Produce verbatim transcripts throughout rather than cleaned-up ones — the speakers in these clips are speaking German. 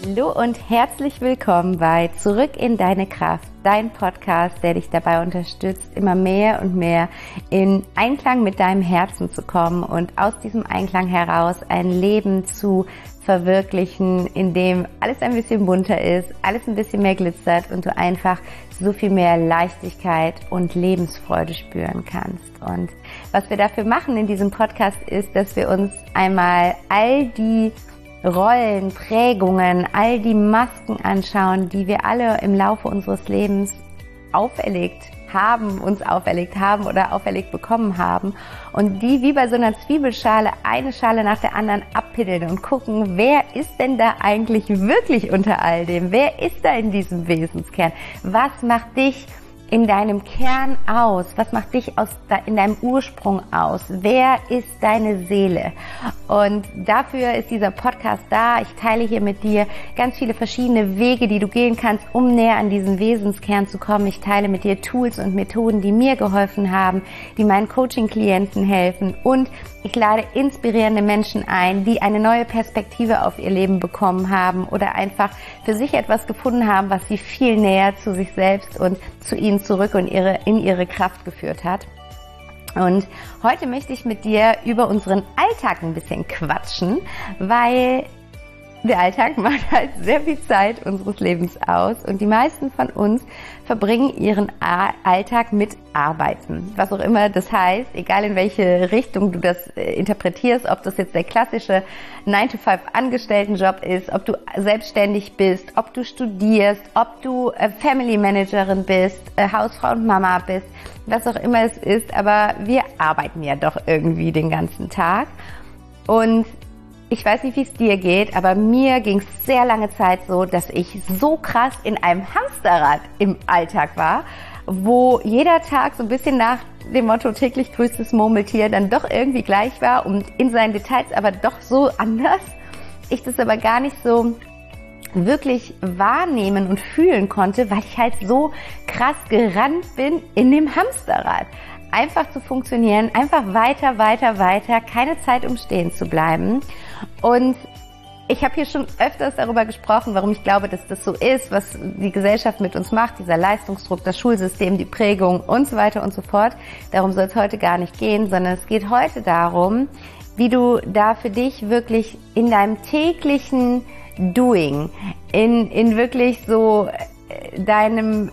Hallo und herzlich willkommen bei Zurück in deine Kraft, dein Podcast, der dich dabei unterstützt, immer mehr und mehr in Einklang mit deinem Herzen zu kommen und aus diesem Einklang heraus ein Leben zu verwirklichen, in dem alles ein bisschen bunter ist, alles ein bisschen mehr glitzert und du einfach so viel mehr Leichtigkeit und Lebensfreude spüren kannst. Und was wir dafür machen in diesem Podcast ist, dass wir uns einmal all die Rollen, Prägungen, all die Masken anschauen, die wir alle im Laufe unseres Lebens auferlegt haben, uns auferlegt haben oder auferlegt bekommen haben und die wie bei so einer Zwiebelschale eine Schale nach der anderen abpiddeln und gucken, wer ist denn da eigentlich wirklich unter all dem? Wer ist da in diesem Wesenskern? Was macht dich in deinem Kern aus? Was macht dich aus in deinem Ursprung aus? Wer ist deine Seele? Und dafür ist dieser Podcast da. Ich teile hier mit dir ganz viele verschiedene Wege, die du gehen kannst, um näher an diesen Wesenskern zu kommen. Ich teile mit dir Tools und Methoden, die mir geholfen haben, die meinen Coaching-Klienten helfen. Und ich lade inspirierende Menschen ein, die eine neue Perspektive auf ihr Leben bekommen haben oder einfach für sich etwas gefunden haben, was sie viel näher zu sich selbst und zu ihnen zurück und ihre, in ihre Kraft geführt hat. Und heute möchte ich mit dir über unseren Alltag ein bisschen quatschen, weil der Alltag macht halt sehr viel Zeit unseres Lebens aus und die meisten von uns verbringen ihren Alltag mit Arbeiten. Was auch immer das heißt, egal in welche Richtung du das interpretierst, ob das jetzt der klassische nine to five Angestelltenjob ist, ob du selbstständig bist, ob du studierst, ob du Family Managerin bist, Hausfrau und Mama bist, was auch immer es ist, aber wir arbeiten ja doch irgendwie den ganzen Tag. Und ich weiß nicht, wie es dir geht, aber mir ging es sehr lange Zeit so, dass ich so krass in einem Hamsterrad im Alltag war, wo jeder Tag so ein bisschen nach dem Motto täglich grüßt das Murmeltier dann doch irgendwie gleich war und in seinen Details aber doch so anders. Ich das aber gar nicht so wirklich wahrnehmen und fühlen konnte, weil ich halt so krass gerannt bin in dem Hamsterrad. Einfach zu funktionieren, einfach weiter, weiter, weiter, keine Zeit um stehen zu bleiben. Und ich habe hier schon öfters darüber gesprochen, warum ich glaube, dass das so ist, was die Gesellschaft mit uns macht, dieser Leistungsdruck, das Schulsystem, die Prägung und so weiter und so fort. Darum soll es heute gar nicht gehen, sondern es geht heute darum, wie du da für dich wirklich in deinem täglichen Doing, in, in wirklich so deinem,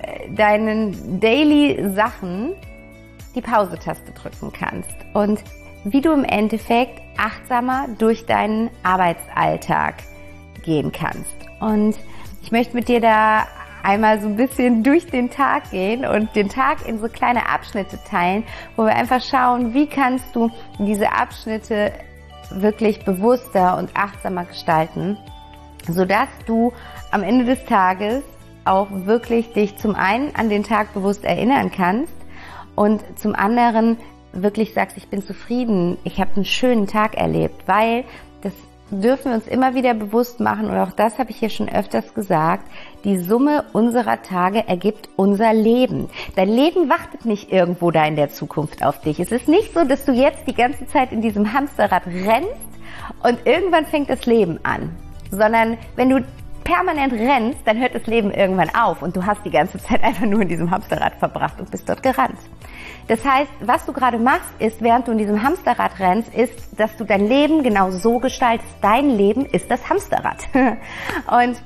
deinen Daily Sachen die Pause-Taste drücken kannst und wie du im Endeffekt achtsamer durch deinen Arbeitsalltag gehen kannst. Und ich möchte mit dir da einmal so ein bisschen durch den Tag gehen und den Tag in so kleine Abschnitte teilen, wo wir einfach schauen, wie kannst du diese Abschnitte wirklich bewusster und achtsamer gestalten, sodass du am Ende des Tages auch wirklich dich zum einen an den Tag bewusst erinnern kannst, und zum anderen wirklich sagst, ich bin zufrieden, ich habe einen schönen Tag erlebt, weil das dürfen wir uns immer wieder bewusst machen und auch das habe ich hier schon öfters gesagt, die Summe unserer Tage ergibt unser Leben. Dein Leben wartet nicht irgendwo da in der Zukunft auf dich. Es ist nicht so, dass du jetzt die ganze Zeit in diesem Hamsterrad rennst und irgendwann fängt das Leben an, sondern wenn du permanent rennst, dann hört das Leben irgendwann auf und du hast die ganze Zeit einfach nur in diesem Hamsterrad verbracht und bist dort gerannt. Das heißt, was du gerade machst, ist, während du in diesem Hamsterrad rennst, ist, dass du dein Leben genau so gestaltest. Dein Leben ist das Hamsterrad. Und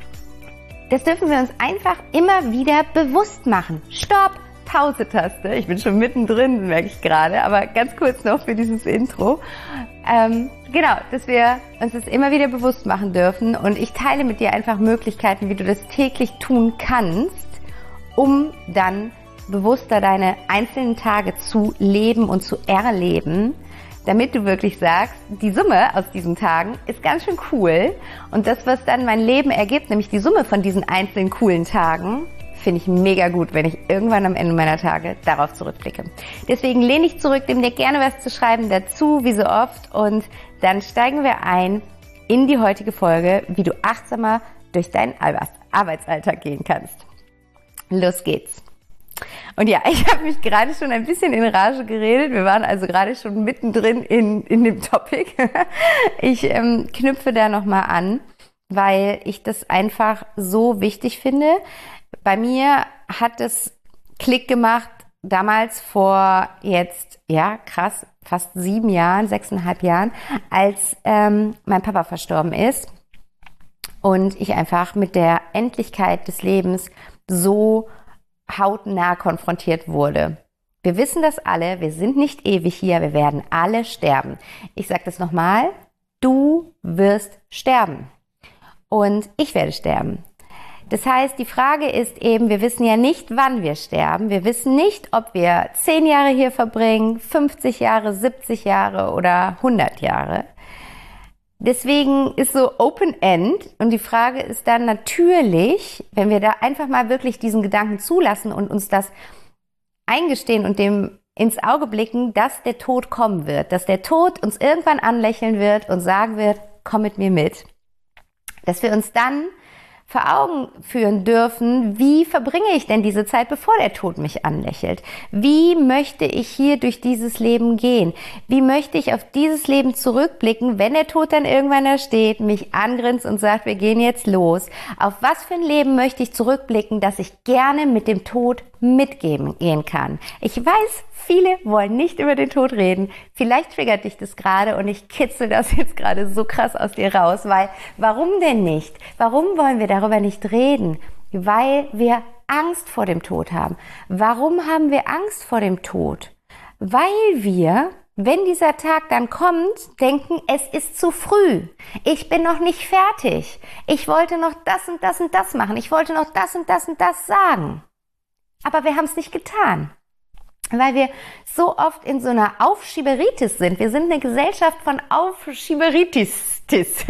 das dürfen wir uns einfach immer wieder bewusst machen. Stopp! Pause-Taste. Ich bin schon mittendrin, merke ich gerade, aber ganz kurz noch für dieses Intro. Ähm, genau, dass wir uns das immer wieder bewusst machen dürfen und ich teile mit dir einfach Möglichkeiten, wie du das täglich tun kannst, um dann bewusster deine einzelnen Tage zu leben und zu erleben, damit du wirklich sagst, die Summe aus diesen Tagen ist ganz schön cool und das, was dann mein Leben ergibt, nämlich die Summe von diesen einzelnen coolen Tagen, finde ich mega gut, wenn ich irgendwann am Ende meiner Tage darauf zurückblicke. Deswegen lehne ich zurück, nimm dir gerne was zu schreiben dazu, wie so oft. Und dann steigen wir ein in die heutige Folge, wie du achtsamer durch deinen Arbeitsalltag gehen kannst. Los geht's. Und ja, ich habe mich gerade schon ein bisschen in Rage geredet. Wir waren also gerade schon mittendrin in, in dem Topic. Ich ähm, knüpfe da nochmal an. weil ich das einfach so wichtig finde. Bei mir hat es Klick gemacht, damals vor jetzt, ja krass, fast sieben Jahren, sechseinhalb Jahren, als ähm, mein Papa verstorben ist und ich einfach mit der Endlichkeit des Lebens so hautnah konfrontiert wurde. Wir wissen das alle, wir sind nicht ewig hier, wir werden alle sterben. Ich sage das nochmal, du wirst sterben und ich werde sterben. Das heißt, die Frage ist eben, wir wissen ja nicht, wann wir sterben. Wir wissen nicht, ob wir zehn Jahre hier verbringen, fünfzig Jahre, siebzig Jahre oder hundert Jahre. Deswegen ist so Open-End und die Frage ist dann natürlich, wenn wir da einfach mal wirklich diesen Gedanken zulassen und uns das eingestehen und dem ins Auge blicken, dass der Tod kommen wird, dass der Tod uns irgendwann anlächeln wird und sagen wird, komm mit mir mit. Dass wir uns dann vor Augen führen dürfen, wie verbringe ich denn diese Zeit, bevor der Tod mich anlächelt? Wie möchte ich hier durch dieses Leben gehen? Wie möchte ich auf dieses Leben zurückblicken, wenn der Tod dann irgendwann da steht, mich angrinst und sagt, wir gehen jetzt los? Auf was für ein Leben möchte ich zurückblicken, dass ich gerne mit dem Tod mitgeben gehen kann? Ich weiß, viele wollen nicht über den Tod reden. Vielleicht triggert dich das gerade und ich kitzel das jetzt gerade so krass aus dir raus, weil warum denn nicht? Warum wollen wir darüber nicht reden? Weil wir Angst vor dem Tod haben. Warum haben wir Angst vor dem Tod? Weil wir, wenn dieser Tag dann kommt, denken, es ist zu früh. Ich bin noch nicht fertig. Ich wollte noch das und das und das machen. Ich wollte noch das und das und das sagen. Aber wir haben es nicht getan. Weil wir so oft in so einer Aufschieberitis sind. Wir sind eine Gesellschaft von Aufschieberitis.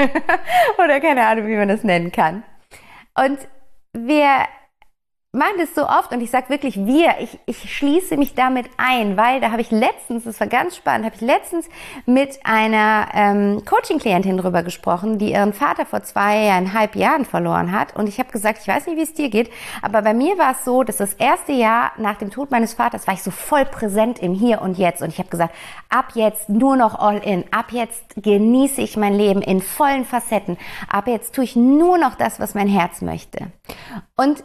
Oder keine Ahnung, wie man das nennen kann. Und wir machen das so oft und ich sage wirklich wir, ich, ich schließe mich damit ein, weil da habe ich letztens, das war ganz spannend, habe ich letztens mit einer ähm, Coaching-Klientin drüber gesprochen, die ihren Vater vor zweieinhalb Jahren verloren hat und ich habe gesagt, ich weiß nicht, wie es dir geht, aber bei mir war es so, dass das erste Jahr nach dem Tod meines Vaters war ich so voll präsent im Hier und Jetzt und ich habe gesagt, ab jetzt nur noch all in, ab jetzt genieße ich mein Leben in vollen Facetten, ab jetzt tue ich nur noch das, was mein Herz möchte. Und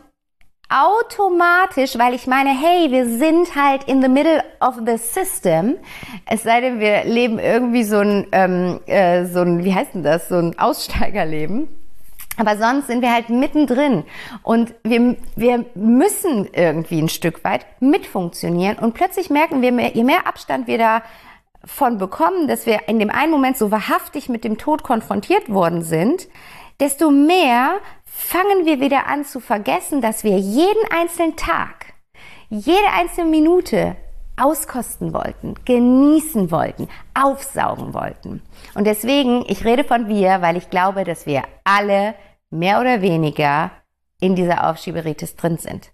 automatisch, weil ich meine, hey, wir sind halt in the middle of the system, es sei denn, wir leben irgendwie so ein, ähm, äh, so ein, wie heißt denn das, so ein Aussteigerleben, aber sonst sind wir halt mittendrin und wir, wir müssen irgendwie ein Stück weit mitfunktionieren und plötzlich merken wir, je mehr Abstand wir davon bekommen, dass wir in dem einen Moment so wahrhaftig mit dem Tod konfrontiert worden sind, desto mehr fangen wir wieder an zu vergessen, dass wir jeden einzelnen Tag, jede einzelne Minute auskosten wollten, genießen wollten, aufsaugen wollten. Und deswegen, ich rede von wir, weil ich glaube, dass wir alle mehr oder weniger in dieser Aufschieberitis drin sind.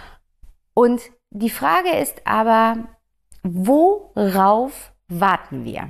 Und die Frage ist aber, worauf warten wir?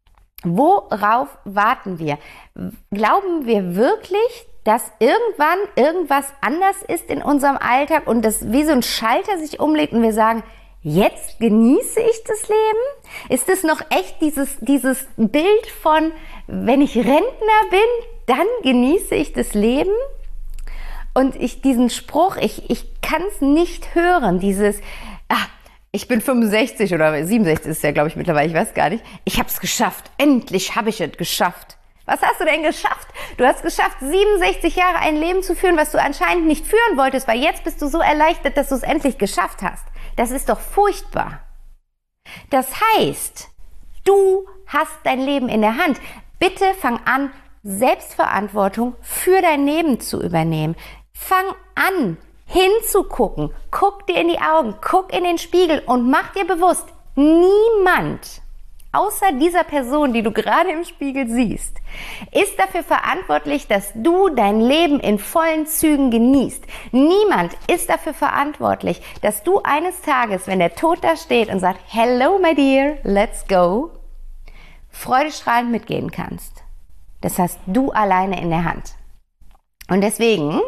Worauf warten wir? Glauben wir wirklich, dass irgendwann irgendwas anders ist in unserem Alltag und das wie so ein Schalter sich umlegt und wir sagen, jetzt genieße ich das Leben? Ist es noch echt dieses, dieses Bild von, wenn ich Rentner bin, dann genieße ich das Leben? Und ich diesen Spruch, ich, ich kann es nicht hören, dieses, ah, ich bin fünfundsechzig oder siebenundsechzig ist ja, glaube ich, mittlerweile, ich weiß gar nicht. Ich habe es geschafft, endlich habe ich es geschafft. Was hast du denn geschafft? Du hast geschafft, siebenundsechzig Jahre ein Leben zu führen, was du anscheinend nicht führen wolltest, weil jetzt bist du so erleichtert, dass du es endlich geschafft hast. Das ist doch furchtbar. Das heißt, du hast dein Leben in der Hand. Bitte fang an, Selbstverantwortung für dein Leben zu übernehmen. Fang an, hinzugucken. Guck dir in die Augen, guck in den Spiegel und mach dir bewusst, niemand außer dieser Person, die du gerade im Spiegel siehst, ist dafür verantwortlich, dass du dein Leben in vollen Zügen genießt. Niemand ist dafür verantwortlich, dass du eines Tages, wenn der Tod da steht und sagt, hello my dear, let's go, freudestrahlend mitgehen kannst. Das hast du alleine in der Hand. Und deswegen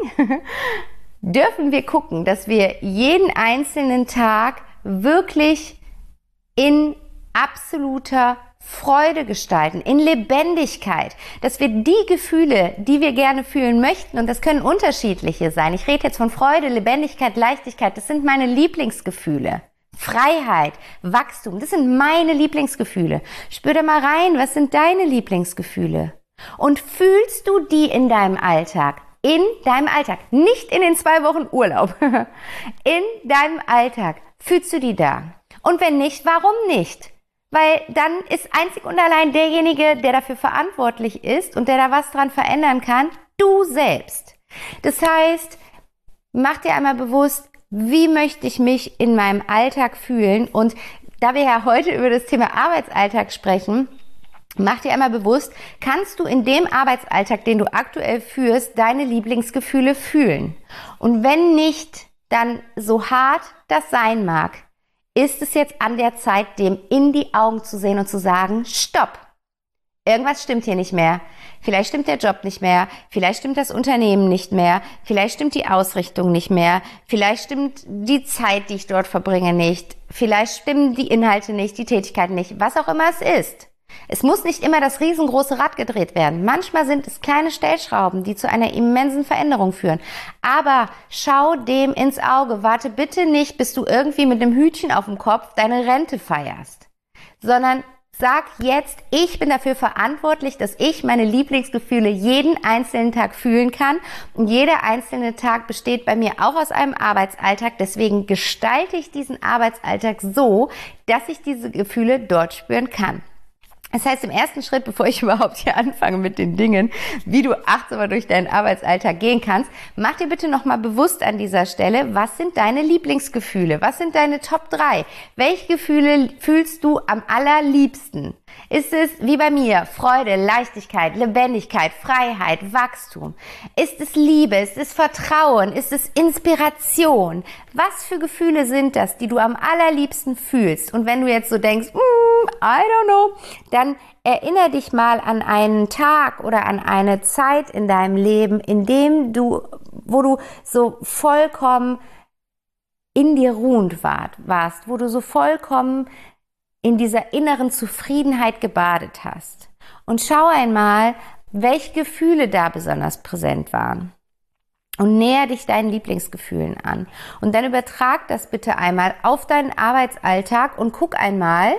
dürfen wir gucken, dass wir jeden einzelnen Tag wirklich in absoluter Freude gestalten, in Lebendigkeit, dass wir die Gefühle, die wir gerne fühlen möchten, und das können unterschiedliche sein. Ich rede jetzt von Freude, Lebendigkeit, Leichtigkeit, das sind meine Lieblingsgefühle. Freiheit, Wachstum, das sind meine Lieblingsgefühle. Spür da mal rein, was sind deine Lieblingsgefühle? Und fühlst du die in deinem Alltag? In deinem Alltag, nicht in den zwei Wochen Urlaub. In deinem Alltag, fühlst du die da? Und wenn nicht, warum nicht? Weil dann ist einzig und allein derjenige, der dafür verantwortlich ist und der da was dran verändern kann, du selbst. Das heißt, mach dir einmal bewusst, wie möchte ich mich in meinem Alltag fühlen? Und da wir ja heute über das Thema Arbeitsalltag sprechen, mach dir einmal bewusst, kannst du in dem Arbeitsalltag, den du aktuell führst, deine Lieblingsgefühle fühlen? Und wenn nicht, dann so hart das sein mag, ist es jetzt an der Zeit, dem in die Augen zu sehen und zu sagen, stopp, irgendwas stimmt hier nicht mehr. Vielleicht stimmt der Job nicht mehr, vielleicht stimmt das Unternehmen nicht mehr, vielleicht stimmt die Ausrichtung nicht mehr, vielleicht stimmt die Zeit, die ich dort verbringe, nicht, vielleicht stimmen die Inhalte nicht, die Tätigkeiten nicht, was auch immer es ist. Es muss nicht immer das riesengroße Rad gedreht werden. Manchmal sind es kleine Stellschrauben, die zu einer immensen Veränderung führen. Aber schau dem ins Auge. Warte bitte nicht, bis du irgendwie mit einem Hütchen auf dem Kopf deine Rente feierst, sondern sag jetzt, ich bin dafür verantwortlich, dass ich meine Lieblingsgefühle jeden einzelnen Tag fühlen kann. Und jeder einzelne Tag besteht bei mir auch aus einem Arbeitsalltag. Deswegen gestalte ich diesen Arbeitsalltag so, dass ich diese Gefühle dort spüren kann. Das heißt, im ersten Schritt, bevor ich überhaupt hier anfange mit den Dingen, wie du achtsamer durch deinen Arbeitsalltag gehen kannst, mach dir bitte nochmal bewusst an dieser Stelle, was sind deine Lieblingsgefühle? Was sind deine Top drei? Welche Gefühle fühlst du am allerliebsten? Ist es, wie bei mir, Freude, Leichtigkeit, Lebendigkeit, Freiheit, Wachstum? Ist es Liebe? Ist es Vertrauen? Ist es Inspiration? Was für Gefühle sind das, die du am allerliebsten fühlst? Und wenn du jetzt so denkst, mm, I don't know, dann erinnere dich mal an einen Tag oder an eine Zeit in deinem Leben, in dem du, wo du so vollkommen in dir ruhend warst, wo du so vollkommen in dieser inneren Zufriedenheit gebadet hast. Und schau einmal, welche Gefühle da besonders präsent waren. Und näher dich deinen Lieblingsgefühlen an. Und dann übertrag das bitte einmal auf deinen Arbeitsalltag und guck einmal,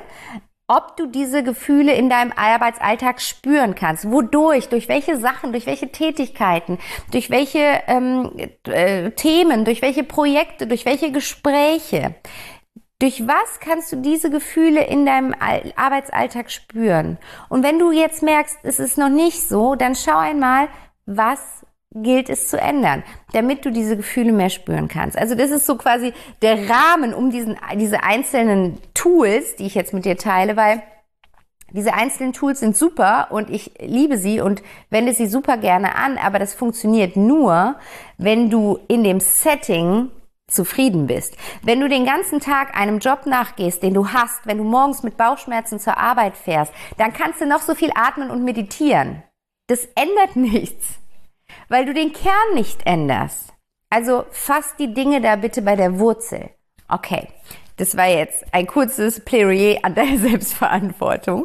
ob du diese Gefühle in deinem Arbeitsalltag spüren kannst. Wodurch? Durch welche Sachen? Durch welche Tätigkeiten? Durch welche ähm, äh, Themen? Durch welche Projekte? Durch welche Gespräche? Durch was kannst du diese Gefühle in deinem Arbeitsalltag spüren? Und wenn du jetzt merkst, es ist noch nicht so, dann schau einmal, was gilt es zu ändern, damit du diese Gefühle mehr spüren kannst. Also das ist so quasi der Rahmen um diesen, diese einzelnen Tools, die ich jetzt mit dir teile, weil diese einzelnen Tools sind super und ich liebe sie und wende sie super gerne an, aber das funktioniert nur, wenn du in dem Setting zufrieden bist. Wenn du den ganzen Tag einem Job nachgehst, den du hast, wenn du morgens mit Bauchschmerzen zur Arbeit fährst, dann kannst du noch so viel atmen und meditieren. Das ändert nichts, weil du den Kern nicht änderst. Also fass die Dinge da bitte bei der Wurzel. Okay, das war jetzt ein kurzes Plädoyer an deine Selbstverantwortung.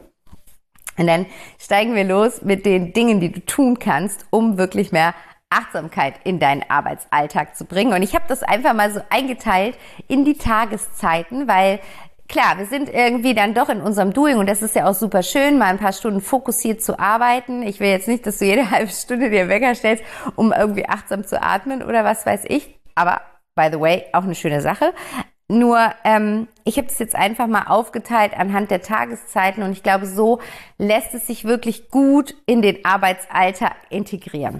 Und dann steigen wir los mit den Dingen, die du tun kannst, um wirklich mehr Achtsamkeit in deinen Arbeitsalltag zu bringen. Und ich habe das einfach mal so eingeteilt in die Tageszeiten, weil klar, wir sind irgendwie dann doch in unserem Doing und das ist ja auch super schön, mal ein paar Stunden fokussiert zu arbeiten. Ich will jetzt nicht, dass du jede halbe Stunde dir Wecker stellst, um irgendwie achtsam zu atmen oder was weiß ich. Aber by the way, auch eine schöne Sache. Nur ähm, ich habe es jetzt einfach mal aufgeteilt anhand der Tageszeiten und ich glaube, so lässt es sich wirklich gut in den Arbeitsalltag integrieren.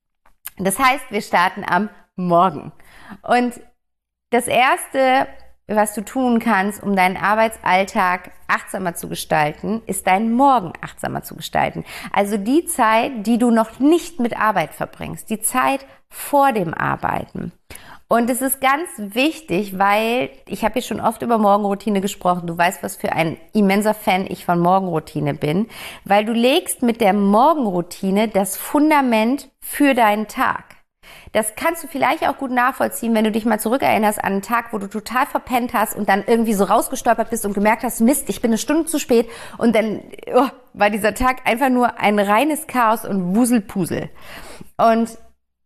Das heißt, wir starten am Morgen. Und das Erste, was du tun kannst, um deinen Arbeitsalltag achtsamer zu gestalten, ist deinen Morgen achtsamer zu gestalten. Also die Zeit, die du noch nicht mit Arbeit verbringst, die Zeit vor dem Arbeiten. Und es ist ganz wichtig, weil ich habe hier schon oft über Morgenroutine gesprochen. Du weißt, was für ein immenser Fan ich von Morgenroutine bin, weil du legst mit der Morgenroutine das Fundament für deinen Tag. Das kannst du vielleicht auch gut nachvollziehen, wenn du dich mal zurückerinnerst an einen Tag, wo du total verpennt hast und dann irgendwie so rausgestolpert bist und gemerkt hast, Mist, ich bin eine Stunde zu spät und dann oh, war dieser Tag einfach nur ein reines Chaos und Wuselpusel. Und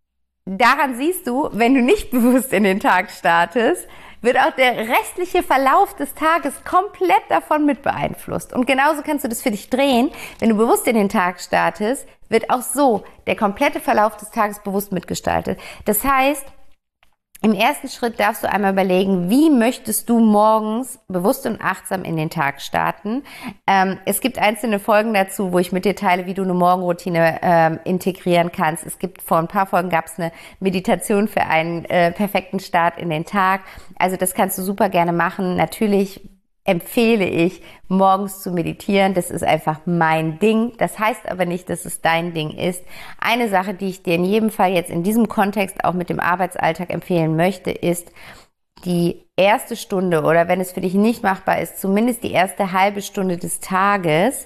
daran siehst du, wenn du nicht bewusst in den Tag startest, wird auch der restliche Verlauf des Tages komplett davon mit beeinflusst. Und genauso kannst du das für dich drehen. Wenn du bewusst in den Tag startest, wird auch so der komplette Verlauf des Tages bewusst mitgestaltet. Das heißt, im ersten Schritt darfst du einmal überlegen, wie möchtest du morgens bewusst und achtsam in den Tag starten. Ähm, es gibt einzelne Folgen dazu, wo ich mit dir teile, wie du eine Morgenroutine ähm, integrieren kannst. Es gibt vor ein paar Folgen gab es eine Meditation für einen äh, perfekten Start in den Tag. Also das kannst du super gerne machen. Natürlich empfehle ich, morgens zu meditieren. Das ist einfach mein Ding. Das heißt aber nicht, dass es dein Ding ist. Eine Sache, die ich dir in jedem Fall jetzt in diesem Kontext auch mit dem Arbeitsalltag empfehlen möchte, ist die erste Stunde oder wenn es für dich nicht machbar ist, zumindest die erste halbe Stunde des Tages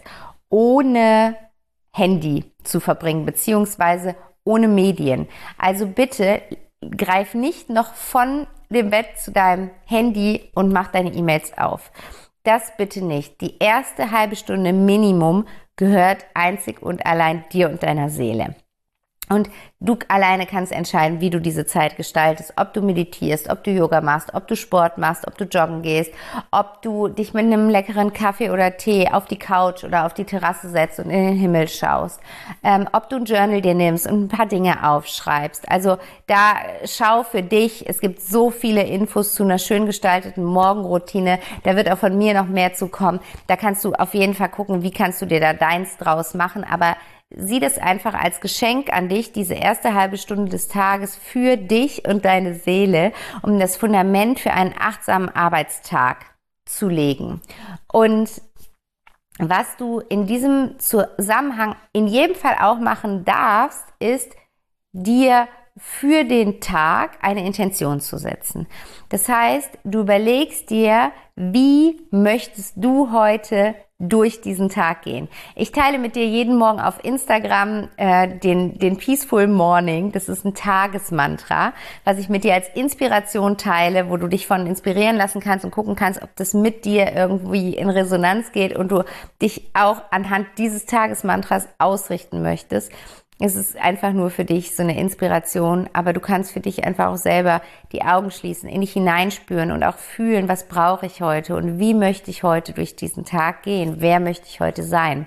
ohne Handy zu verbringen, beziehungsweise ohne Medien. Also bitte greif nicht noch von dem Bett zu deinem Handy und mach deine E-Mails auf. Das bitte nicht. Die erste halbe Stunde Minimum gehört einzig und allein dir und deiner Seele. Und du alleine kannst entscheiden, wie du diese Zeit gestaltest, ob du meditierst, ob du Yoga machst, ob du Sport machst, ob du joggen gehst, ob du dich mit einem leckeren Kaffee oder Tee auf die Couch oder auf die Terrasse setzt und in den Himmel schaust, ähm, ob du ein Journal dir nimmst und ein paar Dinge aufschreibst. Also da schau für dich, es gibt so viele Infos zu einer schön gestalteten Morgenroutine, da wird auch von mir noch mehr zu kommen. Da kannst du auf jeden Fall gucken, wie kannst du dir da deins draus machen, aber sieh das einfach als Geschenk an dich, diese erste halbe Stunde des Tages für dich und deine Seele, um das Fundament für einen achtsamen Arbeitstag zu legen. Und was du in diesem Zusammenhang in jedem Fall auch machen darfst, ist dir für den Tag eine Intention zu setzen. Das heißt, du überlegst dir, wie möchtest du heute durch diesen Tag gehen. Ich teile mit dir jeden Morgen auf Instagram äh, den, den Peaceful Morning. Das ist ein Tagesmantra, was ich mit dir als Inspiration teile, wo du dich von inspirieren lassen kannst und gucken kannst, ob das mit dir irgendwie in Resonanz geht und du dich auch anhand dieses Tagesmantras ausrichten möchtest. Es ist einfach nur für dich so eine Inspiration, aber du kannst für dich einfach auch selber die Augen schließen, in dich hineinspüren und auch fühlen, was brauche ich heute und wie möchte ich heute durch diesen Tag gehen, wer möchte ich heute sein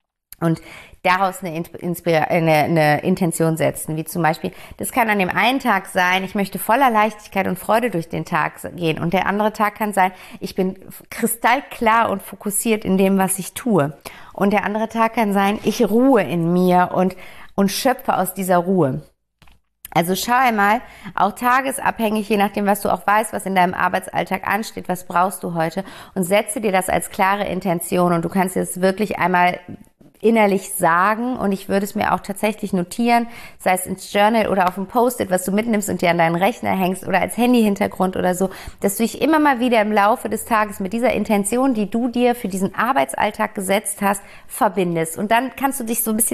und daraus eine, Inspira- eine, eine Intention setzen, wie zum Beispiel, das kann an dem einen Tag sein, ich möchte voller Leichtigkeit und Freude durch den Tag gehen und der andere Tag kann sein, ich bin kristallklar und fokussiert in dem, was ich tue und der andere Tag kann sein, ich ruhe in mir und und schöpfe aus dieser Ruhe. Also schau einmal, auch tagesabhängig, je nachdem, was du auch weißt, was in deinem Arbeitsalltag ansteht, was brauchst du heute und setze dir das als klare Intention und du kannst dir das wirklich einmal innerlich sagen und ich würde es mir auch tatsächlich notieren, sei es ins Journal oder auf ein Post-it, was du mitnimmst und dir an deinen Rechner hängst oder als Handy-Hintergrund oder so, dass du dich immer mal wieder im Laufe des Tages mit dieser Intention, die du dir für diesen Arbeitsalltag gesetzt hast, verbindest und dann kannst du dich so ein bisschen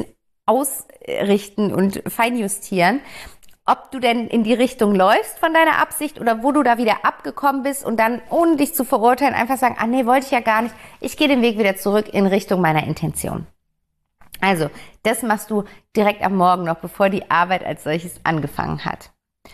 ausrichten und feinjustieren, ob du denn in die Richtung läufst von deiner Absicht oder wo du da wieder abgekommen bist und dann, ohne dich zu verurteilen, einfach sagen, ah nee, wollte ich ja gar nicht, ich gehe den Weg wieder zurück in Richtung meiner Intention. Also, das machst du direkt am Morgen noch, bevor die Arbeit als solches angefangen hat.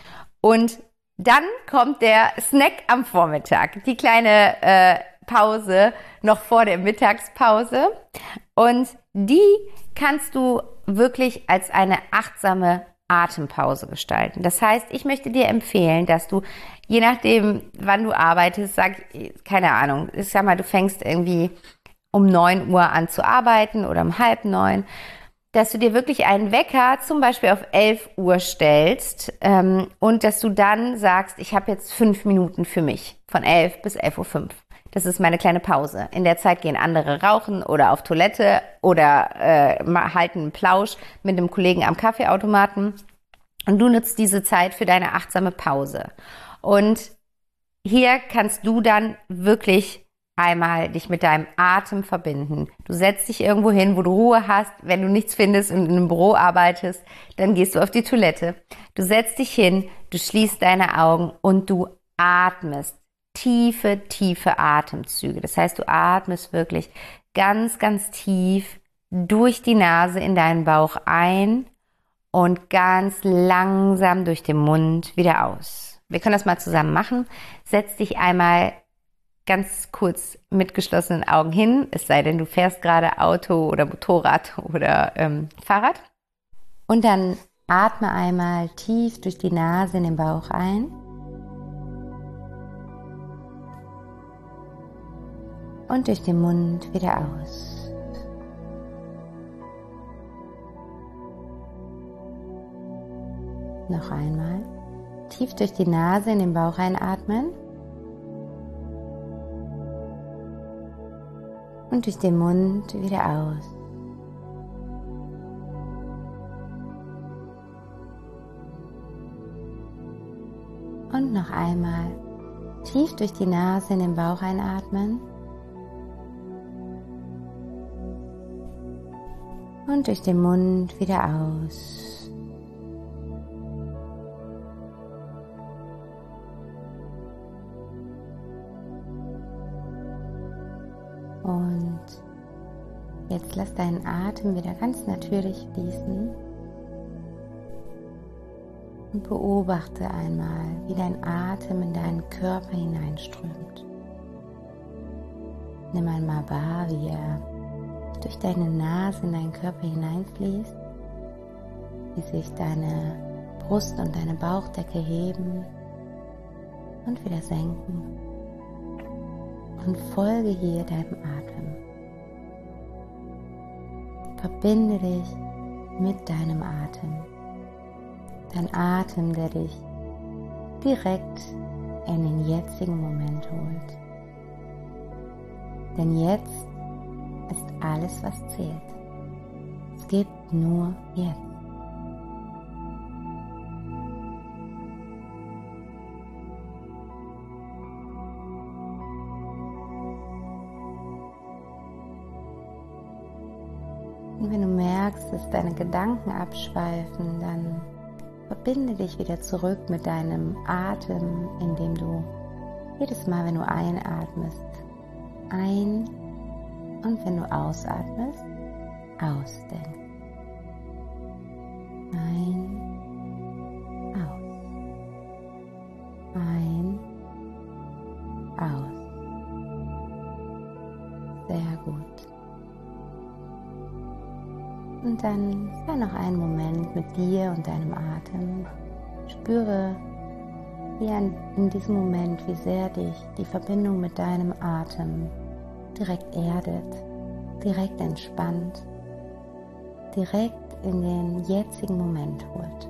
Und dann kommt der Snack am Vormittag, die kleine äh, Pause noch vor der Mittagspause und die kannst du wirklich als eine achtsame Atempause gestalten. Das heißt, ich möchte dir empfehlen, dass du, je nachdem, wann du arbeitest, sag, keine Ahnung, ich sag mal, du fängst irgendwie um neun Uhr an zu arbeiten oder um halb neun, dass du dir wirklich einen Wecker zum Beispiel auf elf Uhr stellst ähm, und dass du dann sagst, ich habe jetzt fünf Minuten für mich, von elf bis elf Uhr fünf. Das ist meine kleine Pause. In der Zeit gehen andere rauchen oder auf Toilette oder äh, halten einen Plausch mit einem Kollegen am Kaffeeautomaten. Und du nutzt diese Zeit für deine achtsame Pause. Und hier kannst du dann wirklich einmal dich mit deinem Atem verbinden. Du setzt dich irgendwo hin, wo du Ruhe hast. Wenn du nichts findest und in einem Büro arbeitest, dann gehst du auf die Toilette. Du setzt dich hin, du schließt deine Augen und du atmest. Tiefe, tiefe Atemzüge. Das heißt, du atmest wirklich ganz, ganz tief durch die Nase in deinen Bauch ein und ganz langsam durch den Mund wieder aus. Wir können das mal zusammen machen. Setz dich einmal ganz kurz mit geschlossenen Augen hin, es sei denn, du fährst gerade Auto oder Motorrad oder ähm, Fahrrad. Und dann atme einmal tief durch die Nase in den Bauch ein. Und durch den Mund wieder aus. Noch einmal. Tief durch die Nase in den Bauch einatmen. Und durch den Mund wieder aus. Und noch einmal. Tief durch die Nase in den Bauch einatmen. Und durch den Mund wieder aus. Und jetzt lass deinen Atem wieder ganz natürlich fließen. Und beobachte einmal, wie dein Atem in deinen Körper hineinströmt. Nimm einmal wahr, wie er durch deine Nase in deinen Körper hineinfließt, wie sich deine Brust und deine Bauchdecke heben und wieder senken. Und folge hier deinem Atem. Verbinde dich mit deinem Atem. Dein Atem, der dich direkt in den jetzigen Moment holt. Denn jetzt ist alles, was zählt. Es gibt nur jetzt. Und wenn du merkst, dass deine Gedanken abschweifen, dann verbinde dich wieder zurück mit deinem Atem, indem du jedes Mal, wenn du einatmest, ein und wenn du ausatmest, ausdenkst. Ein, aus. Ein, aus. Sehr gut. Und dann sei noch einen Moment mit dir und deinem Atem. Spüre hier in diesem Moment, wie sehr dich die Verbindung mit deinem Atem direkt erdet, direkt entspannt, direkt in den jetzigen Moment holt.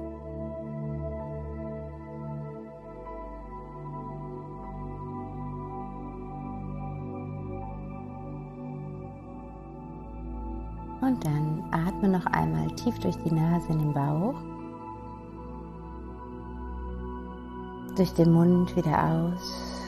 Und dann atme noch einmal tief durch die Nase in den Bauch, durch den Mund wieder aus.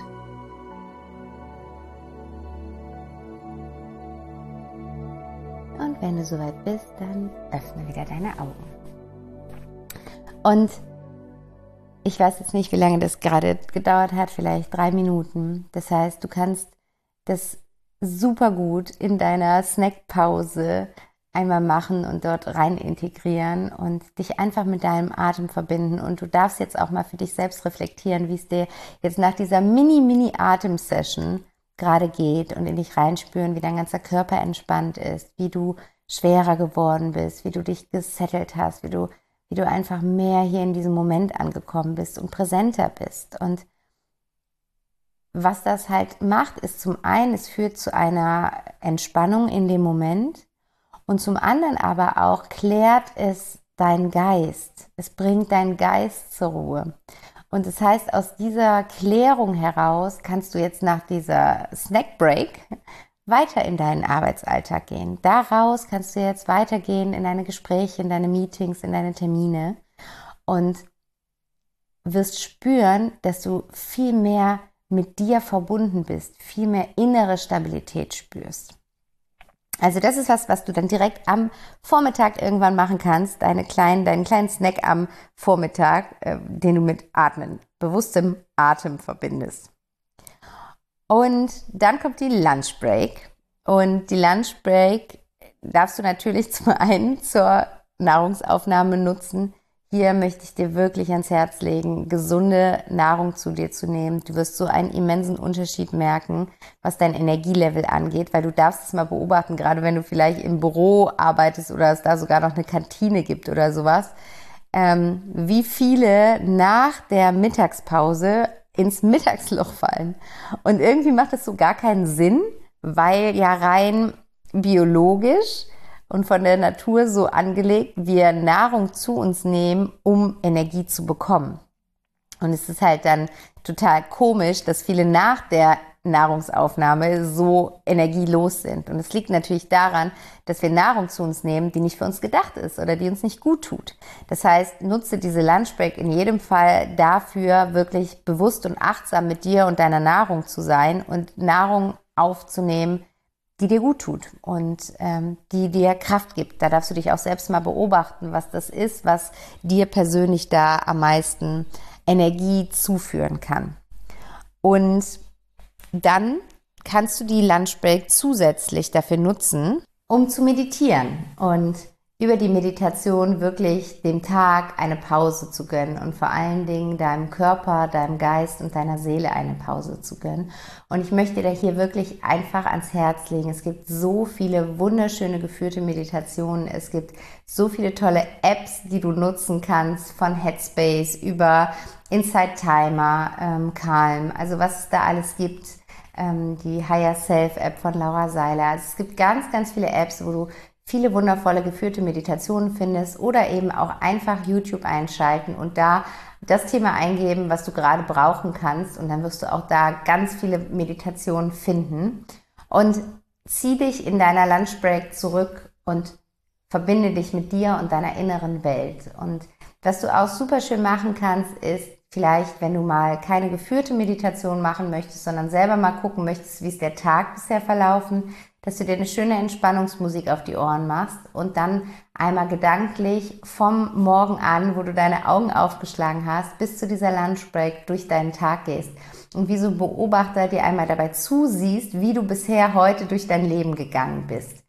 Und wenn du soweit bist, dann öffne wieder deine Augen. Und ich weiß jetzt nicht, wie lange das gerade gedauert hat, vielleicht drei Minuten. Das heißt, du kannst das super gut in deiner Snackpause einmal machen und dort rein integrieren und dich einfach mit deinem Atem verbinden. Und du darfst jetzt auch mal für dich selbst reflektieren, wie es dir jetzt nach dieser Mini-Mini-Atem-Session gerade geht und in dich reinspüren, wie dein ganzer Körper entspannt ist, wie du schwerer geworden bist, wie du dich gesettelt hast, wie du, wie du einfach mehr hier in diesem Moment angekommen bist und präsenter bist. Und was das halt macht, ist zum einen, es führt zu einer Entspannung in dem Moment und zum anderen aber auch klärt es deinen Geist. Es bringt deinen Geist zur Ruhe. Und das heißt, aus dieser Klärung heraus kannst du jetzt nach dieser Snack Break weiter in deinen Arbeitsalltag gehen. Daraus kannst du jetzt weitergehen in deine Gespräche, in deine Meetings, in deine Termine und wirst spüren, dass du viel mehr mit dir verbunden bist, viel mehr innere Stabilität spürst. Also das ist was, was du dann direkt am Vormittag irgendwann machen kannst, deine kleinen, deinen kleinen Snack am Vormittag, äh, den du mit Atmen, bewusstem Atem verbindest. Und dann kommt die Lunch Break. Und die Lunch Break darfst du natürlich zum einen zur Nahrungsaufnahme nutzen. Hier möchte ich dir wirklich ans Herz legen, gesunde Nahrung zu dir zu nehmen. Du wirst so einen immensen Unterschied merken, was dein Energielevel angeht, weil du darfst es mal beobachten, gerade wenn du vielleicht im Büro arbeitest oder es da sogar noch eine Kantine gibt oder sowas, ähm, wie viele nach der Mittagspause ins Mittagsloch fallen. Und irgendwie macht das so gar keinen Sinn, weil ja rein biologisch und von der Natur so angelegt, wir Nahrung zu uns nehmen, um Energie zu bekommen. Und es ist halt dann total komisch, dass viele nach der Nahrungsaufnahme so energielos sind. Und es liegt natürlich daran, dass wir Nahrung zu uns nehmen, die nicht für uns gedacht ist oder die uns nicht gut tut. Das heißt, nutze diese Lunchbreak in jedem Fall dafür, wirklich bewusst und achtsam mit dir und deiner Nahrung zu sein und Nahrung aufzunehmen, die dir gut tut und ähm, die dir Kraft gibt. Da darfst du dich auch selbst mal beobachten, was das ist, was dir persönlich da am meisten Energie zuführen kann. Und dann kannst du die Lunchbreak zusätzlich dafür nutzen, um zu meditieren und über die Meditation wirklich dem Tag eine Pause zu gönnen und vor allen Dingen deinem Körper, deinem Geist und deiner Seele eine Pause zu gönnen. Und ich möchte dir hier wirklich einfach ans Herz legen. Es gibt so viele wunderschöne geführte Meditationen. Es gibt so viele tolle Apps, die du nutzen kannst, von Headspace über Insight Timer, ähm, Calm, also was es da alles gibt. Ähm, die Higher Self App von Laura Seiler. Also es gibt ganz, ganz viele Apps, wo du viele wundervolle geführte Meditationen findest oder eben auch einfach YouTube einschalten und da das Thema eingeben, was du gerade brauchen kannst, und dann wirst du auch da ganz viele Meditationen finden. Und zieh dich in deiner Lunchbreak zurück und verbinde dich mit dir und deiner inneren Welt. Und was du auch super schön machen kannst, ist vielleicht, wenn du mal keine geführte Meditation machen möchtest, sondern selber mal gucken möchtest, wie ist der Tag bisher verlaufen, dass du dir eine schöne Entspannungsmusik auf die Ohren machst und dann einmal gedanklich vom Morgen an, wo du deine Augen aufgeschlagen hast, bis zu dieser Lunchbreak durch deinen Tag gehst und wie so ein Beobachter dir einmal dabei zusiehst, wie du bisher heute durch dein Leben gegangen bist,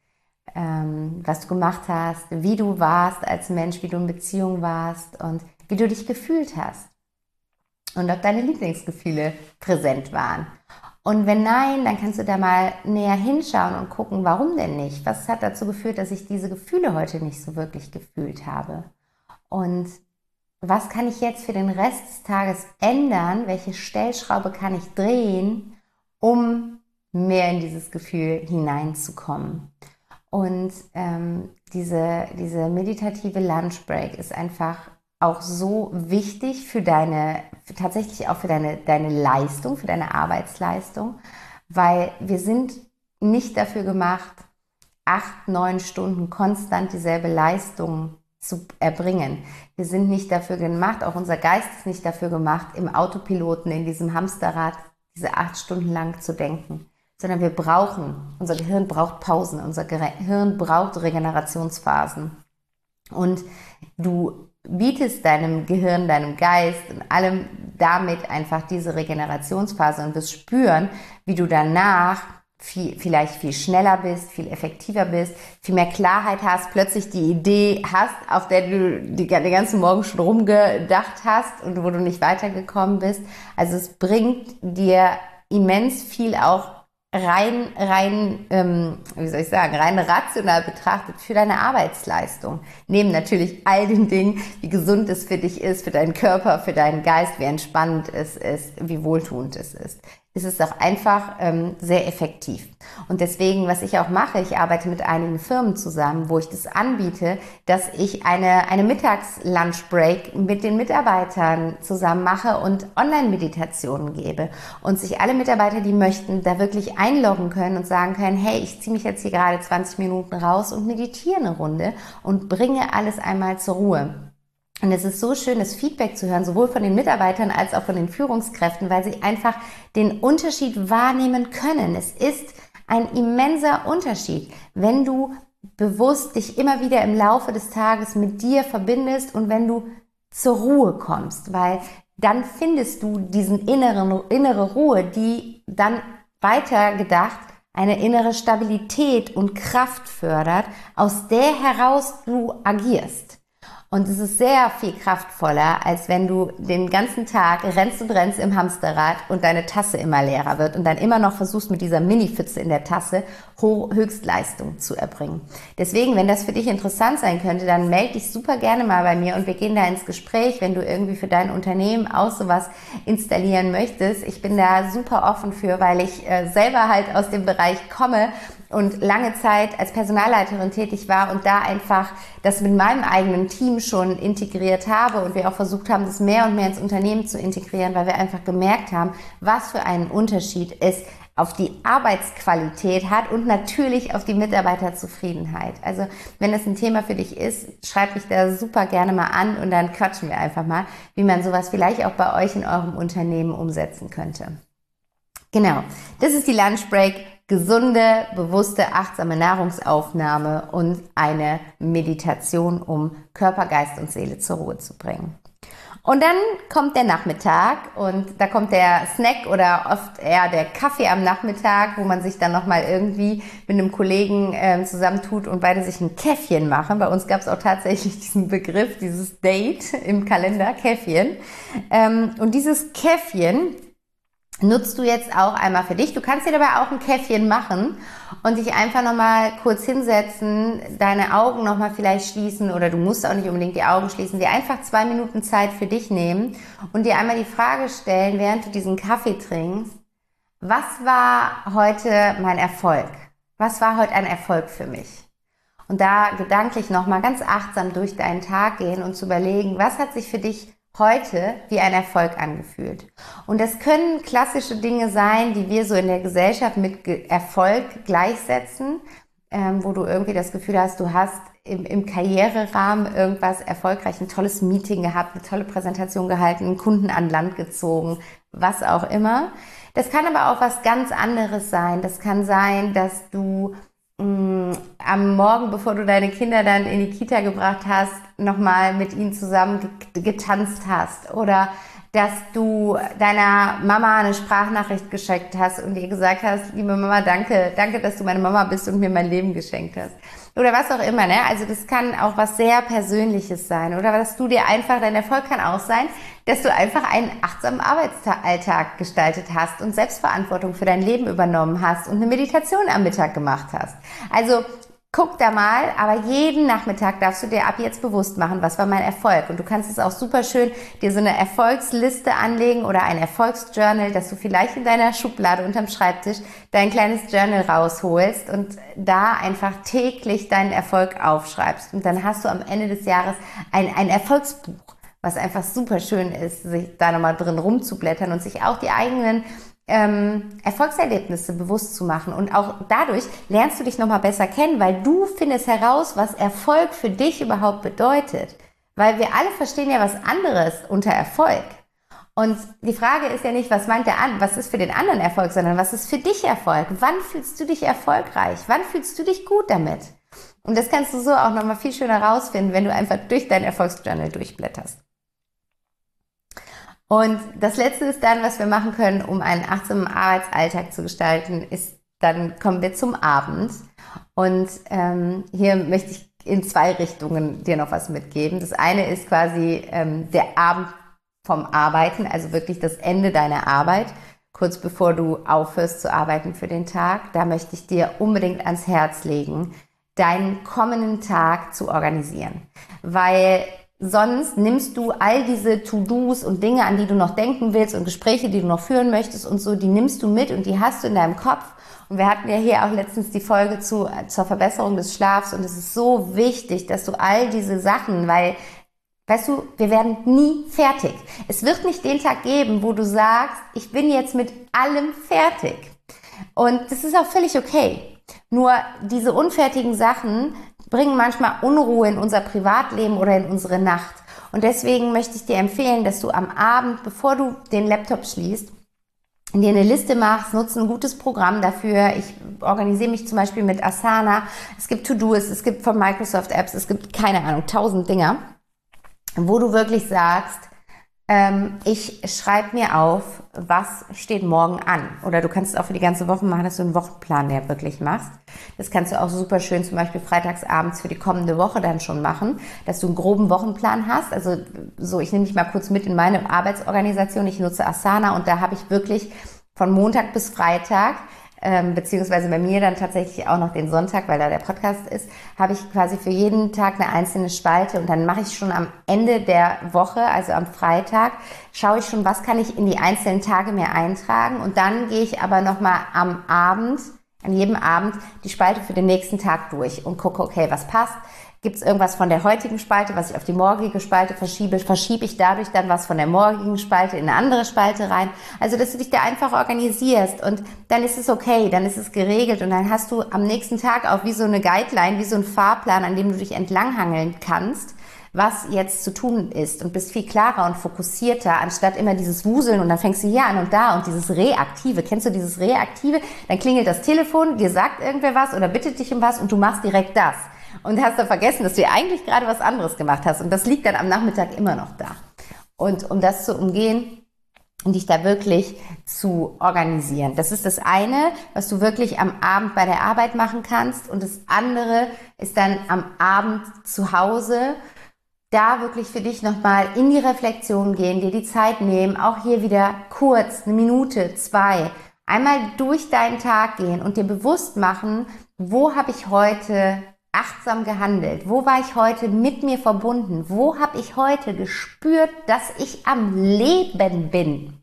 ähm, was du gemacht hast, wie du warst als Mensch, wie du in Beziehung warst und wie du dich gefühlt hast und ob deine Lieblingsgefühle präsent waren. Und wenn nein, dann kannst du da mal näher hinschauen und gucken, warum denn nicht? Was hat dazu geführt, dass ich diese Gefühle heute nicht so wirklich gefühlt habe? Und was kann ich jetzt für den Rest des Tages ändern? Welche Stellschraube kann ich drehen, um mehr in dieses Gefühl hineinzukommen? Und ähm, diese, diese meditative Lunchbreak ist einfach auch so wichtig für deine, für tatsächlich auch für deine, deine Leistung, für deine Arbeitsleistung, weil wir sind nicht dafür gemacht, acht, neun Stunden konstant dieselbe Leistung zu erbringen. Wir sind nicht dafür gemacht, auch unser Geist ist nicht dafür gemacht, im Autopiloten, in diesem Hamsterrad, diese acht Stunden lang zu denken, sondern wir brauchen, unser Gehirn braucht Pausen, unser Gehirn braucht Regenerationsphasen. Und du bietest deinem Gehirn, deinem Geist und allem damit einfach diese Regenerationsphase und wirst spüren, wie du danach viel, vielleicht viel schneller bist, viel effektiver bist, viel mehr Klarheit hast, plötzlich die Idee hast, auf der du die, den ganzen Morgen schon rumgedacht hast und wo du nicht weitergekommen bist. Also es bringt dir immens viel auch rein, rein, ähm, wie soll ich sagen, rein rational betrachtet für deine Arbeitsleistung. Neben natürlich all den Dingen, wie gesund es für dich ist, für deinen Körper, für deinen Geist, wie entspannend es ist, wie wohltuend es ist. Es ist auch einfach ähm, sehr effektiv. Und deswegen, was ich auch mache, ich arbeite mit einigen Firmen zusammen, wo ich das anbiete, dass ich eine, eine Mittags-Lunch-Break mit den Mitarbeitern zusammen mache und Online-Meditationen gebe. Und sich alle Mitarbeiter, die möchten, da wirklich einloggen können und sagen können, hey, ich ziehe mich jetzt hier gerade zwanzig Minuten raus und meditiere eine Runde und bringe alles einmal zur Ruhe. Und es ist so schön, das Feedback zu hören, sowohl von den Mitarbeitern als auch von den Führungskräften, weil sie einfach den Unterschied wahrnehmen können. Es ist ein immenser Unterschied, wenn du bewusst dich immer wieder im Laufe des Tages mit dir verbindest und wenn du zur Ruhe kommst, weil dann findest du diesen inneren, innere Ruhe, die dann weiter gedacht eine innere Stabilität und Kraft fördert, aus der heraus du agierst. Und es ist sehr viel kraftvoller, als wenn du den ganzen Tag rennst und rennst im Hamsterrad und deine Tasse immer leerer wird und dann immer noch versuchst, mit dieser Mini-Pfütze in der Tasse Höchstleistung zu erbringen. Deswegen, wenn das für dich interessant sein könnte, dann melde dich super gerne mal bei mir und wir gehen da ins Gespräch, wenn du irgendwie für dein Unternehmen auch sowas installieren möchtest. Ich bin da super offen für, weil ich äh, selber halt aus dem Bereich komme und lange Zeit als Personalleiterin tätig war und da einfach das mit meinem eigenen Team schon integriert habe und wir auch versucht haben, das mehr und mehr ins Unternehmen zu integrieren, weil wir einfach gemerkt haben, was für einen Unterschied es auf die Arbeitsqualität hat und natürlich auf die Mitarbeiterzufriedenheit. Also wenn das ein Thema für dich ist, schreib mich da super gerne mal an und dann quatschen wir einfach mal, wie man sowas vielleicht auch bei euch in eurem Unternehmen umsetzen könnte. Genau, das ist die Lunchbreak. Gesunde, bewusste, achtsame Nahrungsaufnahme und eine Meditation, um Körper, Geist und Seele zur Ruhe zu bringen. Und dann kommt der Nachmittag und da kommt der Snack oder oft eher der Kaffee am Nachmittag, wo man sich dann nochmal irgendwie mit einem Kollegen äh, zusammentut und beide sich ein Käffchen machen. Bei uns gab es auch tatsächlich diesen Begriff, dieses Date im Kalender, Käffchen. Ähm, und dieses Käffchen nutzt du jetzt auch einmal für dich. Du kannst dir dabei auch ein Käffchen machen und dich einfach nochmal kurz hinsetzen, deine Augen nochmal vielleicht schließen oder du musst auch nicht unbedingt die Augen schließen, dir einfach zwei Minuten Zeit für dich nehmen und dir einmal die Frage stellen, während du diesen Kaffee trinkst, was war heute mein Erfolg? Was war heute ein Erfolg für mich? Und da gedanklich nochmal ganz achtsam durch deinen Tag gehen und zu überlegen, was hat sich für dich heute wie ein Erfolg angefühlt. Und das können klassische Dinge sein, die wir so in der Gesellschaft mit Erfolg gleichsetzen, ähm, wo du irgendwie das Gefühl hast, du hast im, im Karriererahmen irgendwas erfolgreich, ein tolles Meeting gehabt, eine tolle Präsentation gehalten, einen Kunden an Land gezogen, was auch immer. Das kann aber auch was ganz anderes sein. Das kann sein, dass du am Morgen, bevor du deine Kinder dann in die Kita gebracht hast, nochmal mit ihnen zusammen getanzt hast oder dass du deiner Mama eine Sprachnachricht geschickt hast und ihr gesagt hast, liebe Mama, danke, danke, dass du meine Mama bist und mir mein Leben geschenkt hast. Oder was auch immer, ne? Also das kann auch was sehr Persönliches sein. Oder dass du dir einfach, dein Erfolg kann auch sein, dass du einfach einen achtsamen Arbeitsalltag gestaltet hast und Selbstverantwortung für dein Leben übernommen hast und eine Meditation am Mittag gemacht hast. Also guck da mal, aber jeden Nachmittag darfst du dir ab jetzt bewusst machen, was war mein Erfolg. Und du kannst es auch super schön dir so eine Erfolgsliste anlegen oder ein Erfolgsjournal, dass du vielleicht in deiner Schublade unterm Schreibtisch dein kleines Journal rausholst und da einfach täglich deinen Erfolg aufschreibst. Und dann hast du am Ende des Jahres ein, ein Erfolgsbuch, was einfach super schön ist, sich da nochmal drin rumzublättern und sich auch die eigenen Ähm, Erfolgserlebnisse bewusst zu machen und auch dadurch lernst du dich nochmal besser kennen, weil du findest heraus, was Erfolg für dich überhaupt bedeutet, weil wir alle verstehen ja was anderes unter Erfolg und die Frage ist ja nicht, was meint der an, was ist für den anderen Erfolg, sondern was ist für dich Erfolg, wann fühlst du dich erfolgreich, wann fühlst du dich gut damit und das kannst du so auch nochmal viel schöner rausfinden, wenn du einfach durch dein Erfolgsjournal durchblätterst. Und das Letzte ist dann, was wir machen können, um einen achtsamen Arbeitsalltag zu gestalten, ist, dann kommen wir zum Abend. Und ähm, hier möchte ich in zwei Richtungen dir noch was mitgeben. Das eine ist quasi ähm, der Abend vom Arbeiten, also wirklich das Ende deiner Arbeit, kurz bevor du aufhörst zu arbeiten für den Tag. Da möchte ich dir unbedingt ans Herz legen, deinen kommenden Tag zu organisieren, weil sonst nimmst du all diese To-Dos und Dinge, an die du noch denken willst und Gespräche, die du noch führen möchtest und so, die nimmst du mit und die hast du in deinem Kopf. Und wir hatten ja hier auch letztens die Folge zu, zur Verbesserung des Schlafs und es ist so wichtig, dass du all diese Sachen, weil, weißt du, wir werden nie fertig. Es wird nicht den Tag geben, wo du sagst, ich bin jetzt mit allem fertig. Und das ist auch völlig okay. Nur diese unfertigen Sachen bringen manchmal Unruhe in unser Privatleben oder in unsere Nacht. Und deswegen möchte ich dir empfehlen, dass du am Abend, bevor du den Laptop schließt, dir eine Liste machst, nutze ein gutes Programm dafür. Ich organisiere mich zum Beispiel mit Asana. Es gibt To-Do's, es gibt von Microsoft Apps, es gibt, keine Ahnung, tausend Dinger, wo du wirklich sagst, ähm, ich schreibe mir auf, was steht morgen an. Oder du kannst es auch für die ganze Woche machen, dass du einen Wochenplan der wirklich machst. Das kannst du auch super schön zum Beispiel freitagsabends für die kommende Woche dann schon machen, dass du einen groben Wochenplan hast. Also so, ich nehme dich mal kurz mit in meine Arbeitsorganisation. Ich nutze Asana und da habe ich wirklich von Montag bis Freitag, ähm, beziehungsweise bei mir dann tatsächlich auch noch den Sonntag, weil da der Podcast ist, habe ich quasi für jeden Tag eine einzelne Spalte und dann mache ich schon am Ende der Woche, also am Freitag, schaue ich schon, was kann ich in die einzelnen Tage mir eintragen und dann gehe ich aber nochmal am Abend, an jedem Abend die Spalte für den nächsten Tag durch und gucke, okay, was passt. Gibt es irgendwas von der heutigen Spalte, was ich auf die morgige Spalte verschiebe? Verschiebe ich dadurch dann was von der morgigen Spalte in eine andere Spalte rein? Also, dass du dich da einfach organisierst und dann ist es okay, dann ist es geregelt und dann hast du am nächsten Tag auch wie so eine Guideline, wie so ein Fahrplan, an dem du dich entlanghangeln kannst, was jetzt zu tun ist und bist viel klarer und fokussierter, anstatt immer dieses Wuseln und dann fängst du hier an und da und dieses Reaktive. Kennst du dieses Reaktive? Dann klingelt das Telefon, dir sagt irgendwer was oder bittet dich um was und du machst direkt das. Und hast dann vergessen, dass du ja eigentlich gerade was anderes gemacht hast. Und das liegt dann am Nachmittag immer noch da. Und um das zu umgehen und dich da wirklich zu organisieren. Das ist das eine, was du wirklich am Abend bei der Arbeit machen kannst. Und das andere ist dann am Abend zu Hause, da wirklich für dich nochmal in die Reflexion gehen, dir die Zeit nehmen, auch hier wieder kurz, eine Minute, zwei, einmal durch deinen Tag gehen und dir bewusst machen, wo habe ich heute achtsam gehandelt? Wo war ich heute mit mir verbunden? Wo habe ich heute gespürt, dass ich am Leben bin?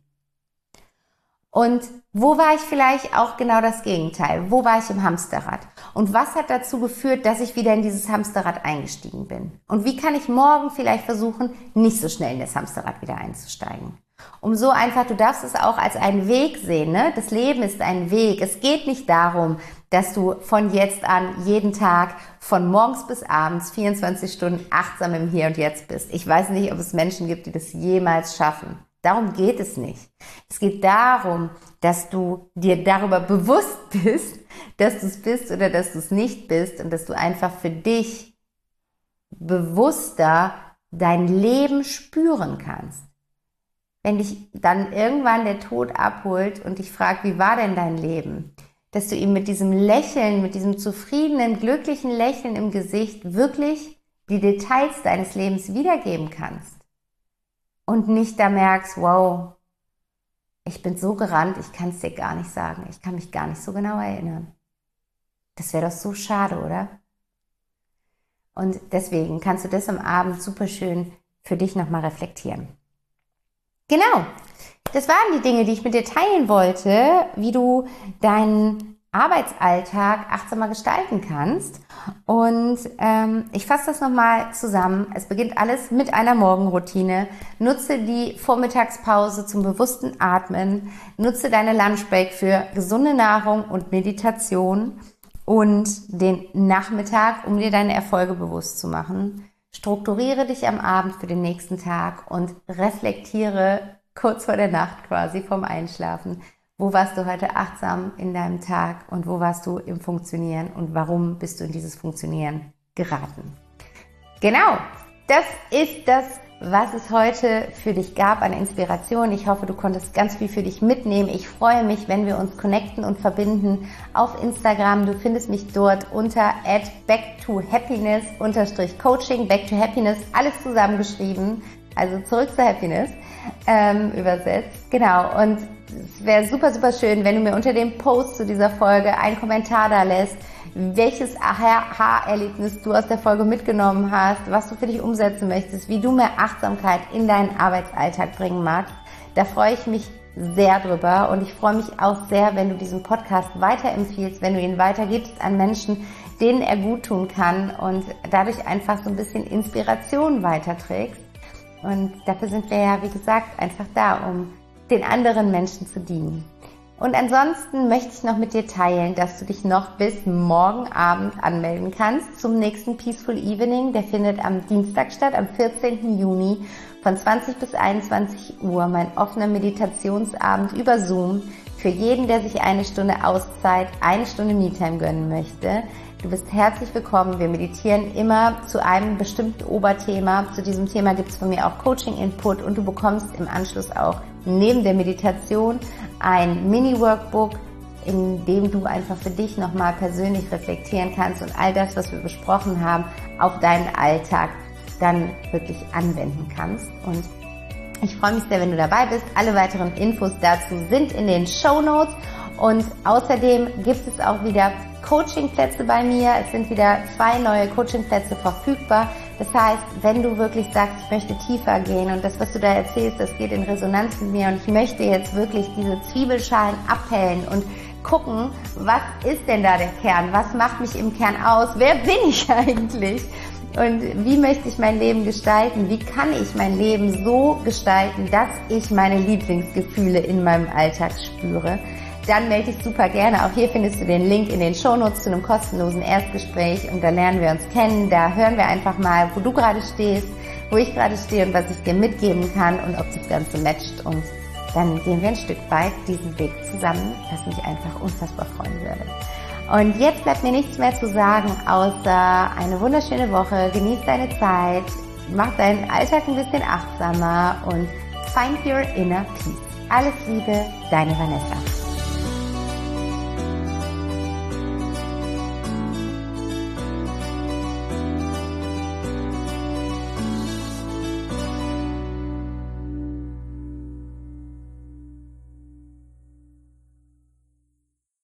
Und wo war ich vielleicht auch genau das Gegenteil? Wo war ich im Hamsterrad? Und was hat dazu geführt, dass ich wieder in dieses Hamsterrad eingestiegen bin? Und wie kann ich morgen vielleicht versuchen, nicht so schnell in das Hamsterrad wieder einzusteigen? Um so einfach, du darfst es auch als einen Weg sehen, ne? Das Leben ist ein Weg. Es geht nicht darum, dass du von jetzt an jeden Tag von morgens bis abends vierundzwanzig Stunden achtsam im Hier und Jetzt bist. Ich weiß nicht, ob es Menschen gibt, die das jemals schaffen. Darum geht es nicht. Es geht darum, dass du dir darüber bewusst bist, dass du es bist oder dass du es nicht bist und dass du einfach für dich bewusster dein Leben spüren kannst. Wenn dich dann irgendwann der Tod abholt und dich fragt, wie war denn dein Leben? Dass du ihm mit diesem Lächeln, mit diesem zufriedenen, glücklichen Lächeln im Gesicht wirklich die Details deines Lebens wiedergeben kannst. Und nicht da merkst, wow, ich bin so gerannt, ich kann es dir gar nicht sagen. Ich kann mich gar nicht so genau erinnern. Das wäre doch so schade, oder? Und deswegen kannst du das am Abend super schön für dich nochmal reflektieren. Genau, das waren die Dinge, die ich mit dir teilen wollte, wie du deinen Arbeitsalltag achtsamer gestalten kannst. Und ähm, ich fasse das nochmal zusammen. Es beginnt alles mit einer Morgenroutine. Nutze die Vormittagspause zum bewussten Atmen. Nutze deine Lunchbreak für gesunde Nahrung und Meditation. Und den Nachmittag, um dir deine Erfolge bewusst zu machen. Strukturiere dich am Abend für den nächsten Tag und reflektiere kurz vor der Nacht quasi vorm Einschlafen. Wo warst du heute achtsam in deinem Tag und wo warst du im Funktionieren und warum bist du in dieses Funktionieren geraten? Genau, das ist das, was es heute für dich gab an Inspiration. Ich hoffe, du konntest ganz viel für dich mitnehmen. Ich freue mich, wenn wir uns connecten und verbinden auf Instagram. Du findest mich dort unter at backtohappiness unterstrich coaching, back to happiness, alles zusammengeschrieben, also zurück zur Happiness ähm, übersetzt. Genau, und es wäre super, super schön, wenn du mir unter dem Post zu dieser Folge einen Kommentar da lässt, welches Aha-Erlebnis du aus der Folge mitgenommen hast, was du für dich umsetzen möchtest, wie du mehr Achtsamkeit in deinen Arbeitsalltag bringen magst. Da freue ich mich sehr drüber und ich freue mich auch sehr, wenn du diesen Podcast weiterempfiehlst, wenn du ihn weitergibst an Menschen, denen er gut tun kann und dadurch einfach so ein bisschen Inspiration weiterträgst. Und dafür sind wir ja, wie gesagt, einfach da, um den anderen Menschen zu dienen. Und ansonsten möchte ich noch mit dir teilen, dass du dich noch bis morgen Abend anmelden kannst zum nächsten Peaceful Evening. Der findet am Dienstag statt, am vierzehnten Juni von zwanzig bis einundzwanzig Uhr. Mein offener Meditationsabend über Zoom für jeden, der sich eine Stunde Auszeit, eine Stunde Me-Time gönnen möchte. Du bist herzlich willkommen. Wir meditieren immer zu einem bestimmten Oberthema. Zu diesem Thema gibt es von mir auch Coaching-Input und du bekommst im Anschluss auch neben der Meditation ein Mini-Workbook, in dem du einfach für dich nochmal persönlich reflektieren kannst und all das, was wir besprochen haben, auf deinen Alltag dann wirklich anwenden kannst. Und ich freue mich sehr, wenn du dabei bist. Alle weiteren Infos dazu sind in den Shownotes. Und außerdem gibt es auch wieder Coachingplätze bei mir. Es sind wieder zwei neue Coachingplätze verfügbar. Das heißt, wenn du wirklich sagst, ich möchte tiefer gehen und das, was du da erzählst, das geht in Resonanz mit mir und ich möchte jetzt wirklich diese Zwiebelschalen abhellen und gucken, was ist denn da der Kern? Was macht mich im Kern aus? Wer bin ich eigentlich? Und wie möchte ich mein Leben gestalten? Wie kann ich mein Leben so gestalten, dass ich meine Lieblingsgefühle in meinem Alltag spüre? Dann melde dich super gerne. Auch hier findest du den Link in den Shownotes zu einem kostenlosen Erstgespräch und da lernen wir uns kennen. Da hören wir einfach mal, wo du gerade stehst, wo ich gerade stehe und was ich dir mitgeben kann und ob das Ganze matcht. Und dann gehen wir ein Stück weit diesen Weg zusammen, was mich einfach unfassbar freuen würde. Und jetzt bleibt mir nichts mehr zu sagen, außer eine wunderschöne Woche. Genieß deine Zeit, mach deinen Alltag ein bisschen achtsamer und find your inner peace. Alles Liebe, deine Vanessa.